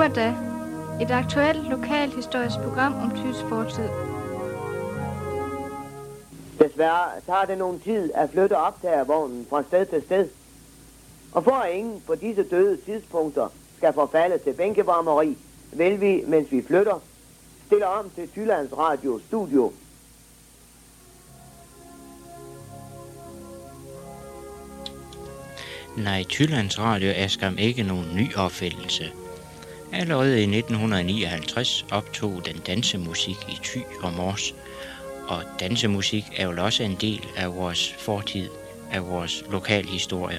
Nummerdag. Et aktuelt lokalhistorisk program om Thys fortid. Desværre tager det nogen tid at flytte optagervognen fra sted til sted. Og for at ingen på disse døde tidspunkter skal forfalde til bænkevarmeri, vil vi, mens vi flytter, stille om til Jyllands Radio Studio. Nej, Jyllands Radio er skam ikke nogen ny opfindelse. Allerede i 1959 optog den dansemusik i Thy og Mors, og dansemusik er jo også en del af vores fortid, af vores lokalhistorie.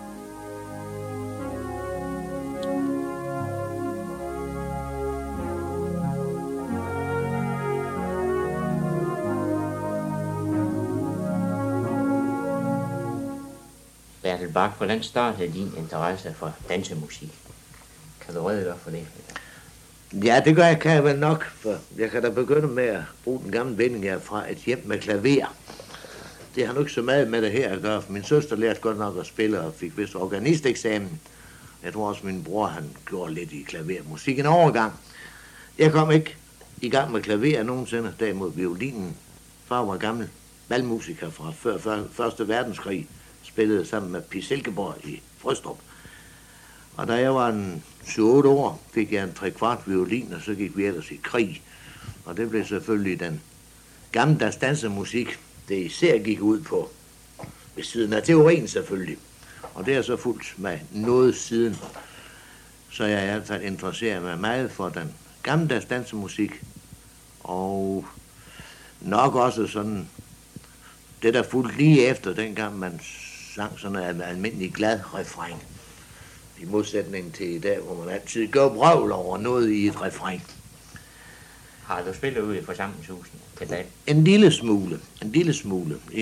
Bertel Bak, hvordan startede din interesse for dansemusik? Kan du redegøre for det? Ja, det kan jeg vel nok, for jeg kan da begynde med at bruge den gamle vending her fra et hjem med klaver. Det har nu ikke så meget med det her at gøre, for min søster lærte godt nok at spille og fik vist organisteksamen. Jeg tror også, min bror han gjorde lidt i klavermusik en overgang. Jeg kom ikke i gang med klaver nogensinde, derimod violinen. Far var gammel valgmusiker fra før Første Verdenskrig, spillede sammen med Pia Silkeborg i Frøstrup. Og da jeg var en 7-8 år, fik jeg en 3/4 violin, og så gik vi ellers i krig. Og det blev selvfølgelig den gammeldags dansemusik, det især gik ud på, ved siden af teorien selvfølgelig. Og det er så fuldt med noget siden. Så jeg er i hvert fald interesseret mig meget for den gammeldags dansemusik, og nok også sådan, det der fuldt lige efter, dengang man sang sådan en almindelig glad refræn. I modsætning til i dag, hvor man altid gør brøvl over noget i et refræn. Har du spillet ude i forsamlingshusene til dag? En lille smule. I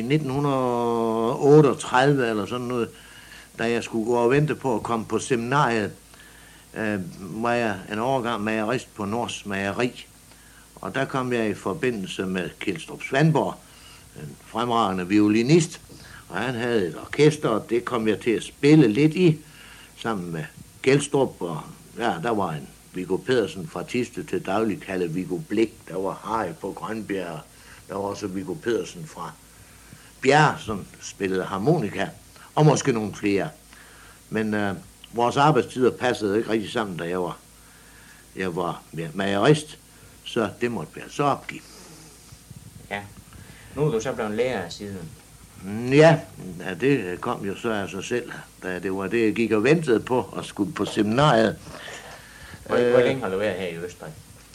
1938 eller sådan noget, da jeg skulle gå og vente på at komme på seminariet, var jeg en overgang magerist på Nors Mageri. Og der kom jeg i forbindelse med Kjeldstrup Svandborg, en fremragende violinist. Og han havde et orkester, og det kom jeg til at spille lidt i, sammen med Kjeldstrup. Og ja, der var en Viggo Pedersen fra Thisted til daglig kaldet Viggo Blik. Der var Harry på Grønbjerg. Der var også Viggo Pedersen fra Bjerg, som spillede harmonika. Og måske nogle flere. Men vores arbejdstider passede ikke rigtig sammen, da jeg var magerist. Så det måtte jeg så opgive. Ja. Nu er du så blevet lærer siden. Ja, det kom jo så af sig selv, da det var det, jeg gik og ventede på at skulle på seminariet. Hvor længe har du været her i Østrig?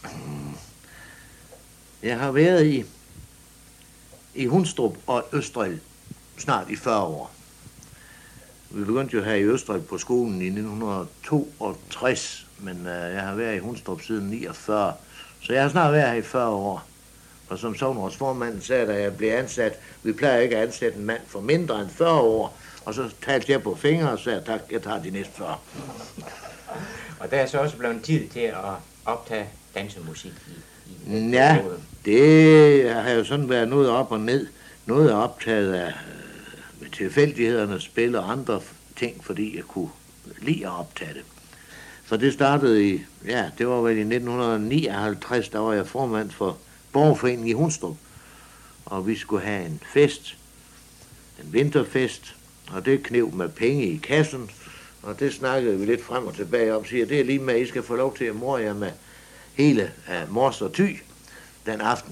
Jeg har været i Hundstrup og Østrig snart i 40 år. Vi begyndte jo her i Østrig på skolen i 1962, men jeg har været i Hundstrup siden 49, så jeg har snart været her i 40 år. Og som sognerådsformanden sagde, da jeg blev ansat, vi plejer ikke at ansætte en mand for mindre end 40 år. Og så talte jeg på fingre og sagde, tak, jeg tager de næste 40. Og der er så også blevet tid til at optage dansemusik i ja, det har jo sådan været noget op og ned. Noget er optaget af tilfældighedernes spil og andre ting, fordi jeg kunne lide at optage det. Så det startede det var vel i 1959, der var jeg formand for Borgerforeningen i Hundstrup, og vi skulle have en fest, en vinterfest, og det knev med penge i kassen, og det snakkede vi lidt frem og tilbage om, siger, det er lige med, at I skal få lov til at more jer med hele Mors og Thy den aften.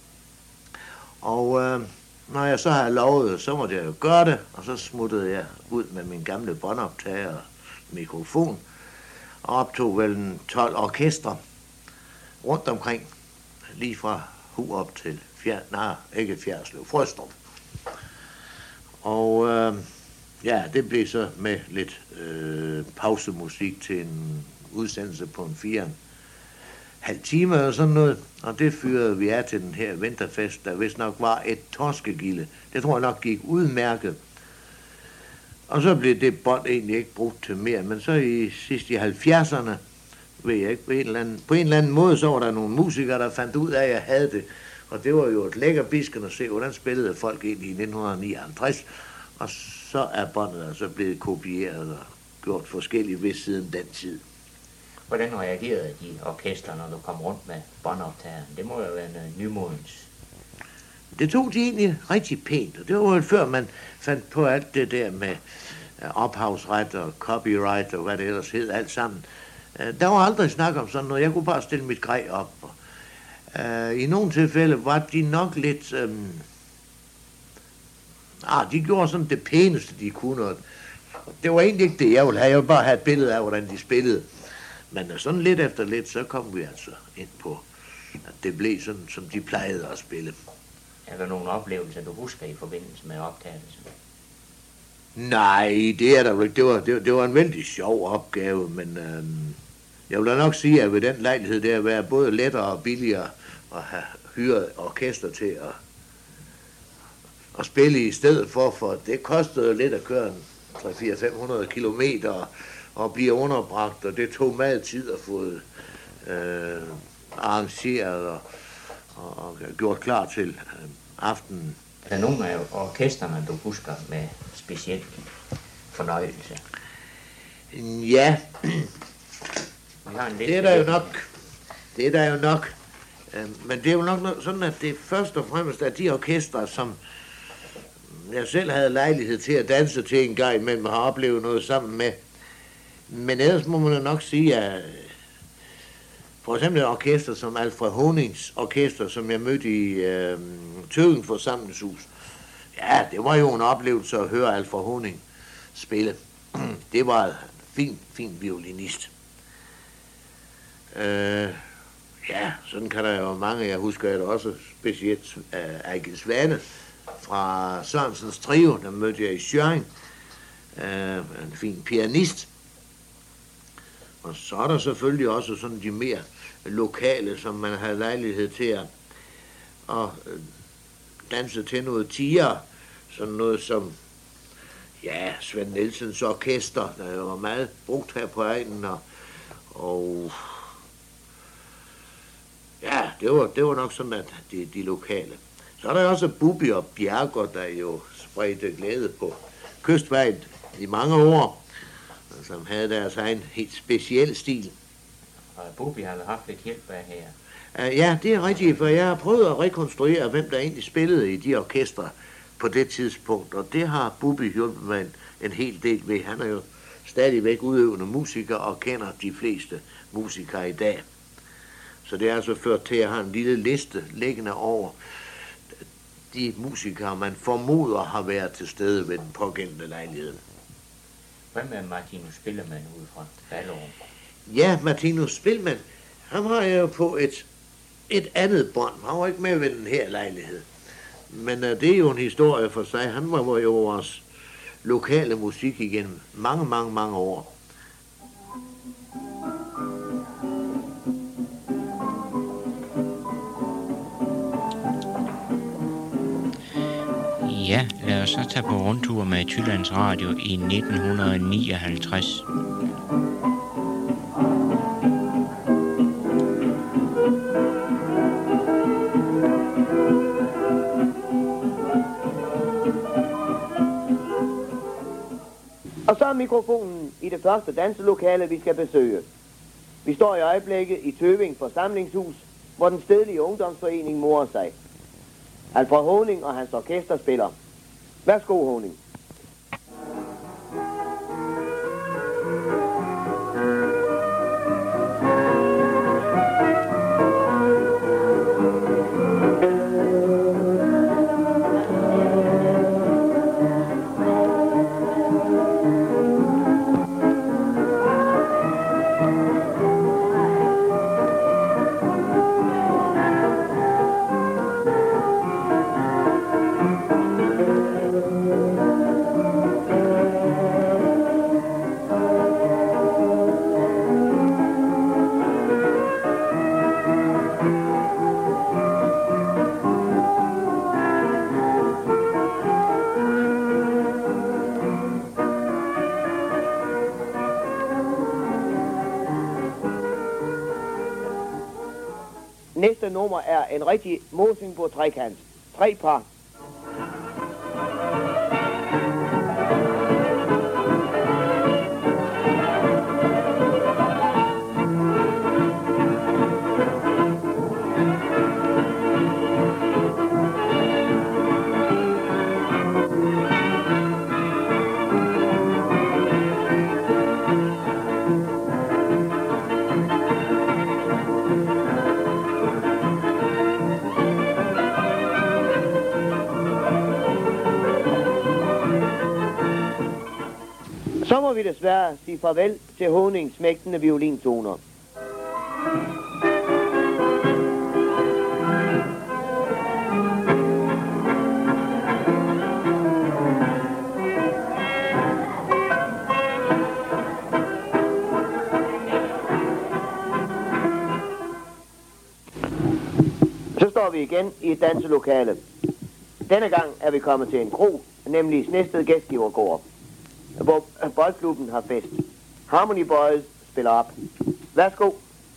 Og når jeg så havde lovet, så måtte jeg jo gøre det, og så smuttede jeg ud med min gamle båndoptager og mikrofon, og optog vel en 12 orkestre rundt omkring, lige fra Hurup til Frøstrup. Og det blev så med lidt pausemusik til en udsendelse på en 4,5 timer eller sådan noget. Og det fyrede vi af til den her vinterfest, der vist nok var et torskegilde. Det tror jeg nok gik udmærket. Og så blev det bånd egentlig ikke brugt til mere. Men så sidst i 70'erne, ved jeg ikke, på en eller anden måde, så var der nogle musikere, der fandt ud af, at jeg havde det. Og det var jo et lækker bisken at se, hvordan spillede folk ind i 1959. Og så er båndet altså blevet kopieret og gjort forskelligt ved siden den tid. Hvordan reagerede de orkester, når du kom rundt med båndoptageren? Det må jo være noget nymodens. Det tog de egentlig rigtig pænt, og det var jo før man fandt på alt det der med ophavsret og copyright og hvad det ellers hed, alt sammen. Der var aldrig snak om sådan noget. Jeg kunne bare stille mit grej op. I nogle tilfælde var de nok lidt... de gjorde sådan det pæneste, de kunne. Og det var egentlig ikke det, jeg ville have. Jeg ville bare have et billede af, hvordan de spillede. Men sådan lidt efter lidt, så kom vi altså ind på, at det blev sådan, som de plejede at spille. Er der nogle oplevelser, du husker i forbindelse med optagelsen? Nej, det er der ikke. Det var en vældig sjov opgave, men jeg vil da nok sige, at ved den lejlighed der var både lettere og billigere at have hyret orkester til at spille i stedet for det kostede lidt at køre 300-500 kilometer og blive underbragt, og det tog meget tid at få arrangeret og gjort klar til aftenen. Er der nogle af orkestrene, du husker med speciel fornøjelse? Ja, det er der jo nok. Men det er jo nok sådan, at det først og fremmest er de orkestre, som jeg selv havde lejlighed til at danse til en gang imellem og har oplevet noget sammen med. Men ellers må man jo nok sige, at for eksempel et orkester som Alfred Honings orkester, som jeg mødte i Tøgen Forsamlingshus. Ja, det var jo en oplevelse at høre Alfred Honing spille. Det var en fin violinist. Ja, sådan kan der jo mange. Jeg husker det også specielt Eigil Svane fra Sørensens Trio, der mødte jeg i Schjørring. En fin pianist. Og så er der selvfølgelig også sådan de mere lokale, som man har lejlighed til at danse til noget tiger. Sådan noget som, ja, Svend Nielsens orkester, der jo var meget brugt her på egnen. Og ja, det var nok sådan, at de lokale. Så er der også Bubi og Bjerger, der jo spredte glæde på Kystvejen i mange år, som havde deres egen helt speciel stil. Og Bubi har haft lidt hjælp af her. Ja, det er rigtigt, for jeg har prøvet at rekonstruere, hvem der egentlig spillede i de orkestre på det tidspunkt, og det har Bubi hjulpet mig en hel del ved. Han er jo stadigvæk udøvende musiker og kender de fleste musikere i dag. Så det er altså ført til, at jeg har en lille liste liggende over de musikere, man formoder har været til stede ved den pågældende lejlighed. Hvad med Martinus Spillermann ude fra Ballerup? Ja, Martinus Spillermann, han var jo på et andet bånd. Han var ikke med ved den her lejlighed. Men det er jo en historie for sig. Han var jo vores lokale musik igennem mange år. Ja, lad os så tage på rundtur med Jyllands Radio i 1959. Og så er mikrofonen i det første danselokale, vi skal besøge. Vi står i øjeblikket i Tøving Forsamlingshus, hvor den stedlige ungdomsforening morer sig. Alfred Honing og hans orkester spiller. Værsgo, Honing. Næste nummer er en rigtig Mosingbo-trekant. 3 par. Så må vi desværre sige farvel til Honings smægtende violintoner. Så står vi igen i et danselokale. Denne gang er vi kommet til en kro, nemlig Snested Gæstgivergård, hvor boldklubben har fest. Harmony Boys spiller op. Værsgo.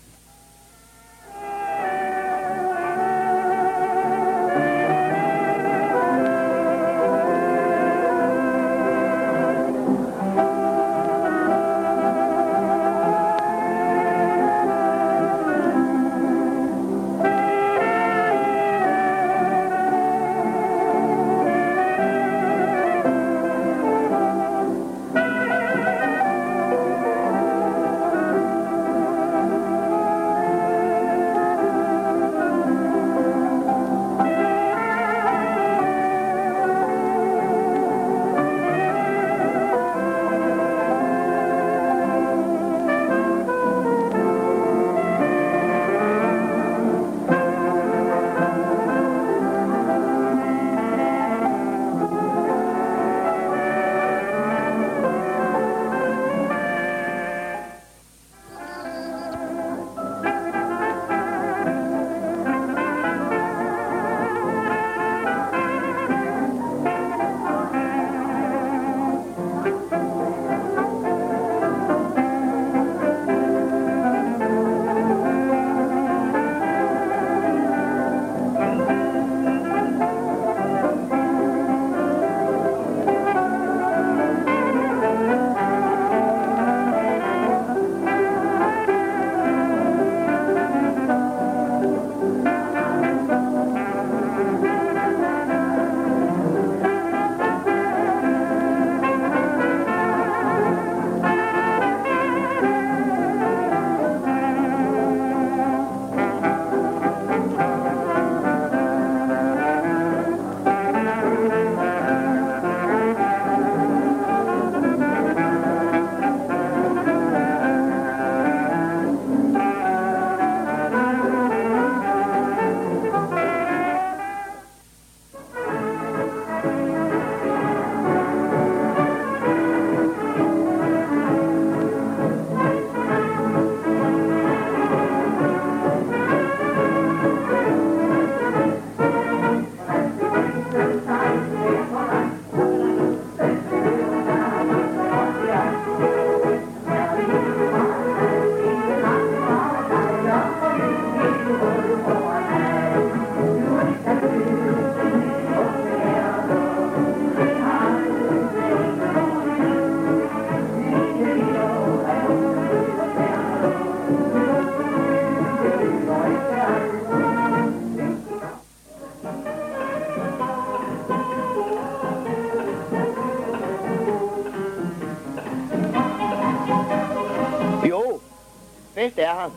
Fest er her.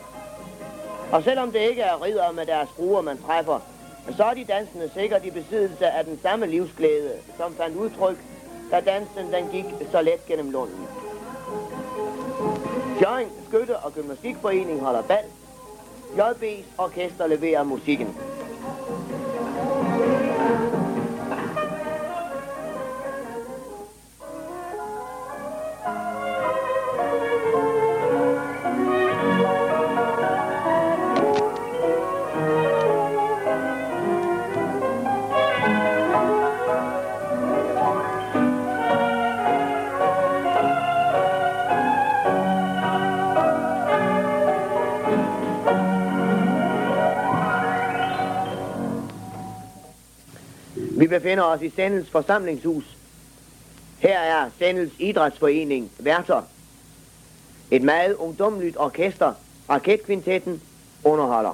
Og selvom det ikke er ridder med deres fruer, man træffer, så er de dansende sikkert i besiddelse af den samme livsglæde, som fandt udtryk, da dansen den gik så let gennem lunden. Fjøring, Skytte og Gymnastikforening holder bal. JB's orkester leverer musikken. Vi befinder os i Sendels forsamlingshus. Her er Sendels idrætsforening værter. Et meget ungdommeligt orkester, Raketkvintetten, underholder.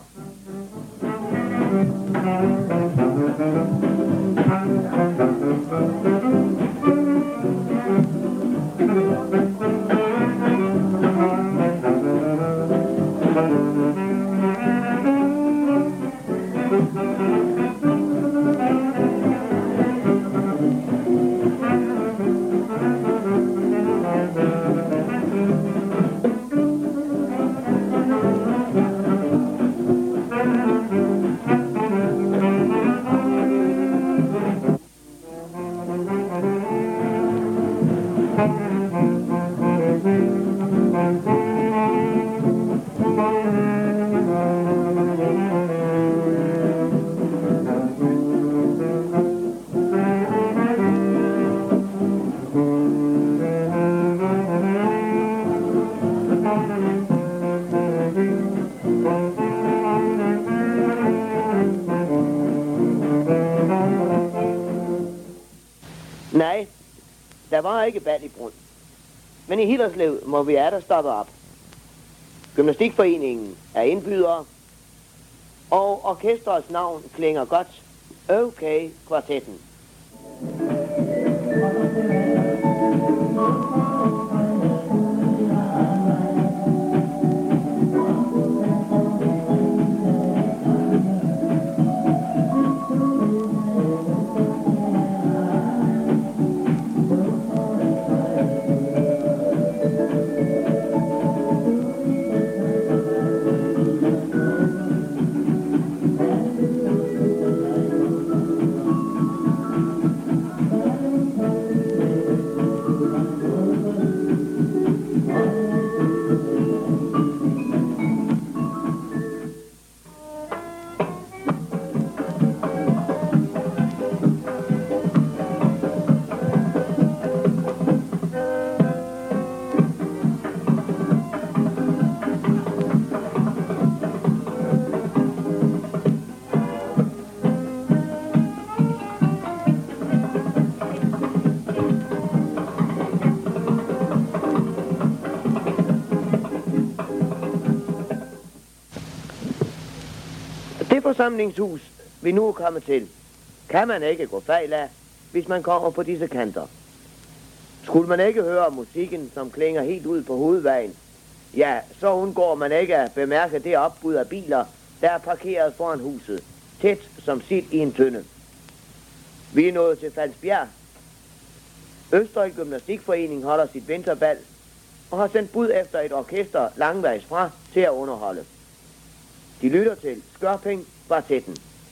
Nej, der var ikke bal i Brund. Men i Hillerslev må vi der stoppe op. Gymnastikforeningen er indbydere, og orkestrets navn klinger godt. Okay, kvartetten. Det forsamlingshus, vi nu er kommet til, kan man ikke gå fejl af, hvis man kommer på disse kanter. Skulle man ikke høre musikken, som klinger helt ud på hovedvejen, ja, så undgår man ikke at bemærke det opbud af biler, der er parkeret foran huset, tæt som sild i en tønde. Vi er nået til Fredensbjerg. Østrig Gymnastikforening holder sit vinterbal og har sendt bud efter et orkester langvejs fra til at underholde. De lytter til Skørping Kvartetten.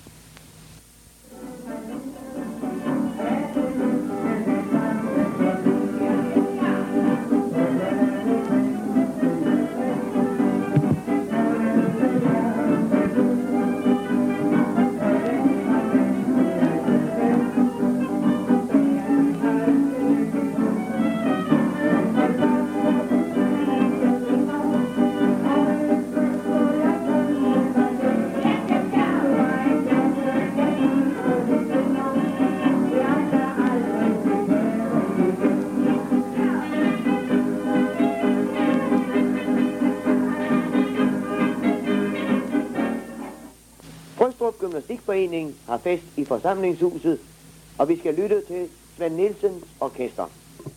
Frøstrup Gymnastikforening har fest i forsamlingshuset, og vi skal lytte til Svend Nielsens orkester.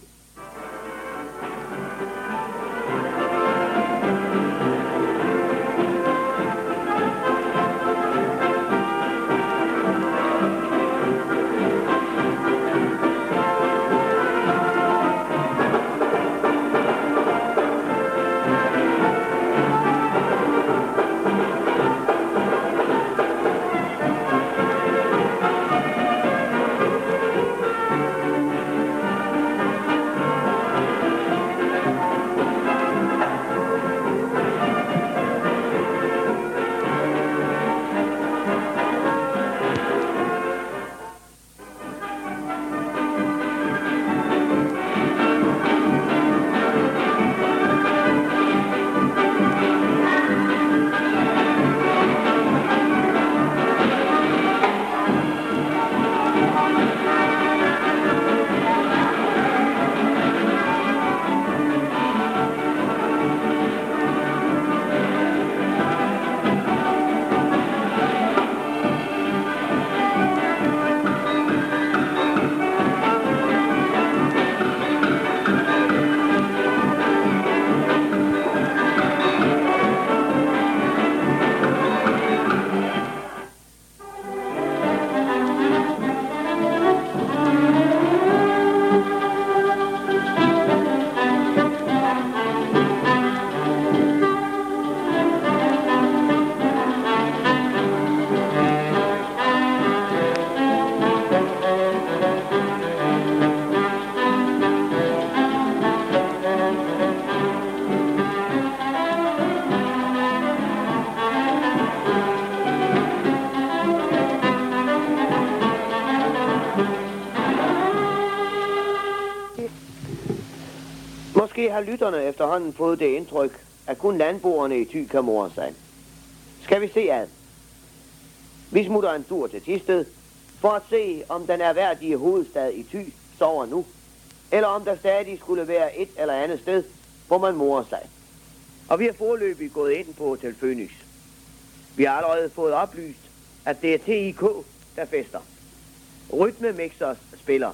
Måske har lytterne efterhånden fået det indtryk, at kun landboerne i Thy kan more sig. Skal vi se ad? Vi smutter en tur til Thisted for at se, om den erhverdige hovedstad i Thy sover nu, eller om der stadig skulle være et eller andet sted, hvor man morer sig. Og vi har foreløbig gået ind på Hotel Phoenix. Vi har allerede fået oplyst, at det er TIK, der fester. Rytmemixers spiller.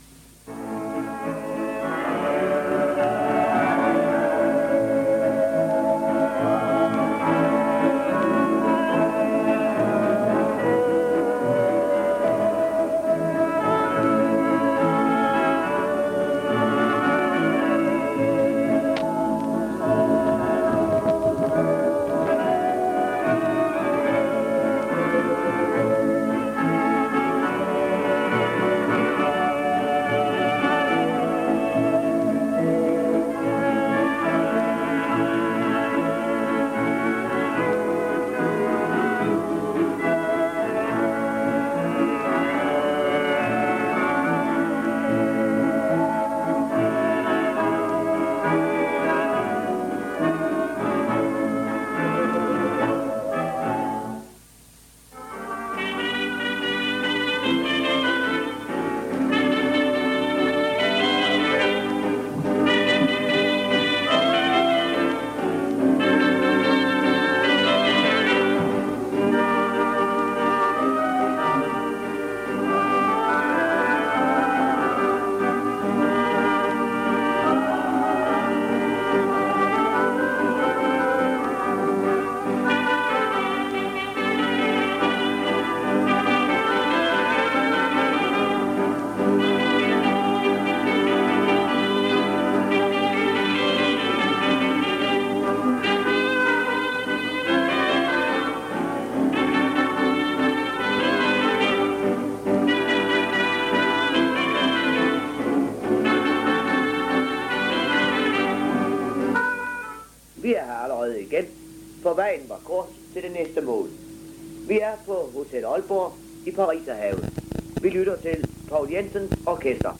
Vi er her allerede igen, for vejen var kort til det næste mål. Vi er på Hotel Aalborg i Pariserhavet. Vi lytter til Paul Jensens orkester.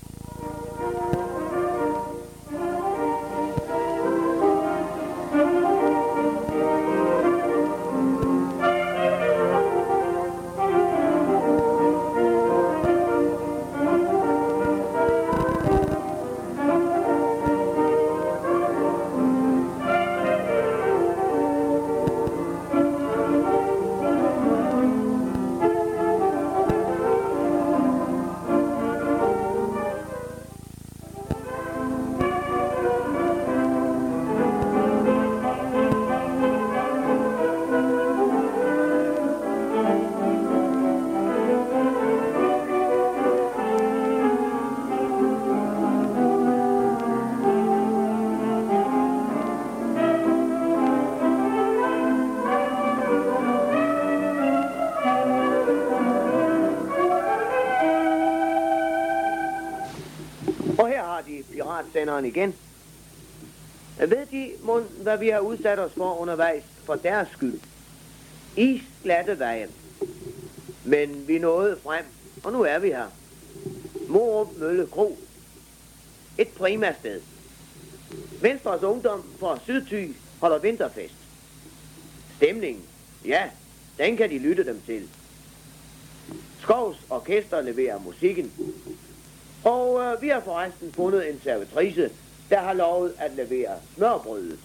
Og her har de piratsenderen igen. Ved de, hvad vi har udsat os for undervejs for deres skyld? Isglatte vejen. Men vi nåede frem, og nu er vi her. Morup Mølle Kro. Et prima sted. Venstres Ungdom fra Sydthy holder vinterfest. Stemningen, ja, den kan de lytte dem til. Skovs orkester leverer musikken. Og vi har forresten fundet en servitrice, der har lovet at levere smørbrødet.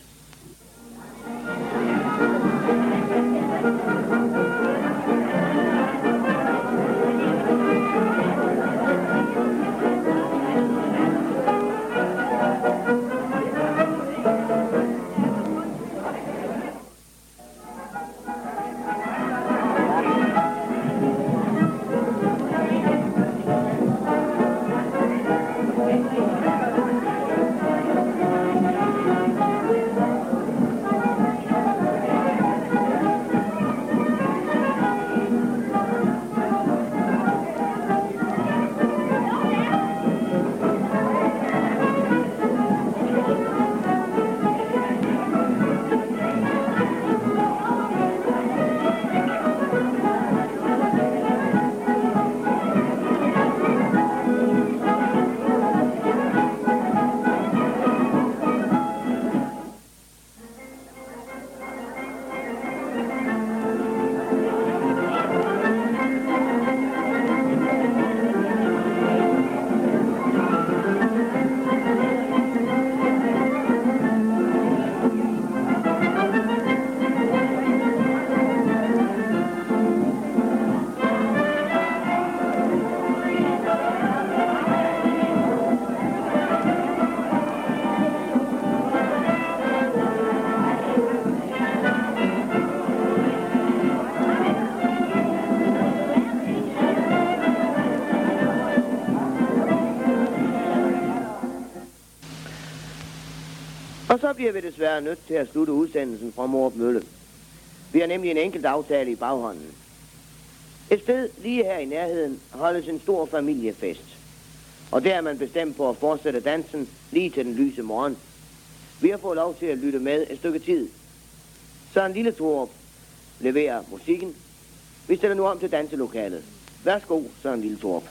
så bliver vi desværre nødt til at slutte udsendelsen fra Morup Mølle. Vi har nemlig en enkelt aftale i baghånden. Et sted lige her i nærheden holdes en stor familiefest. Og der er man bestemt på at fortsætte dansen lige til den lyse morgen. Vi har fået lov til at lytte med et stykke tid. Søren Lille Thorup leverer musikken. Vi stiller nu om til danselokalet. Værsgo, Søren Lille Thorup.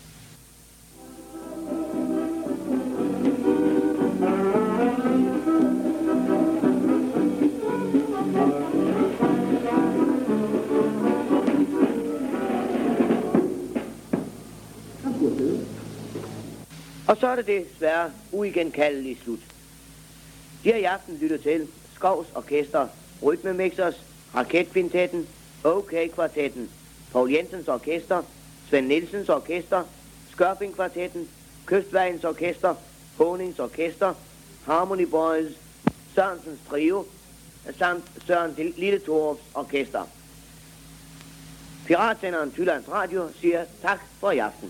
Og så er det desværre uigenkaldeligt slut. De har i aften lyttet til Skovs Orkester, Rytmemixers, Raketkvintetten, OK-kvartetten, Poul Jensens Orkester, Svend Nielsens Orkester, Skørping-kvartetten, Kystvejens Orkester, Honings Orkester, Harmony Boys, Sørensens Trio, samt Søren Lille Thorups Orkester. Piratsenderen Jyllands Radio siger tak for i aften.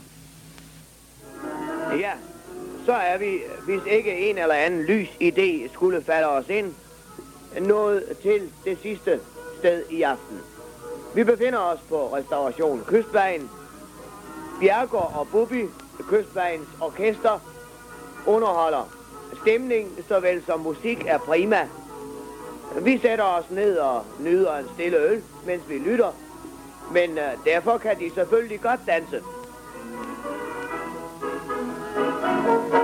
Ja, så er vi, hvis ikke en eller anden lys idé skulle falde os ind, nået til det sidste sted i aften. Vi befinder os på restauration Kystvejen. Bjergård og Bubi, Kystvejens Orkester, underholder. Stemning såvel som musik er prima. Vi sætter os ned og nyder en stille øl, mens vi lytter. Men derfor kan de selvfølgelig godt danse.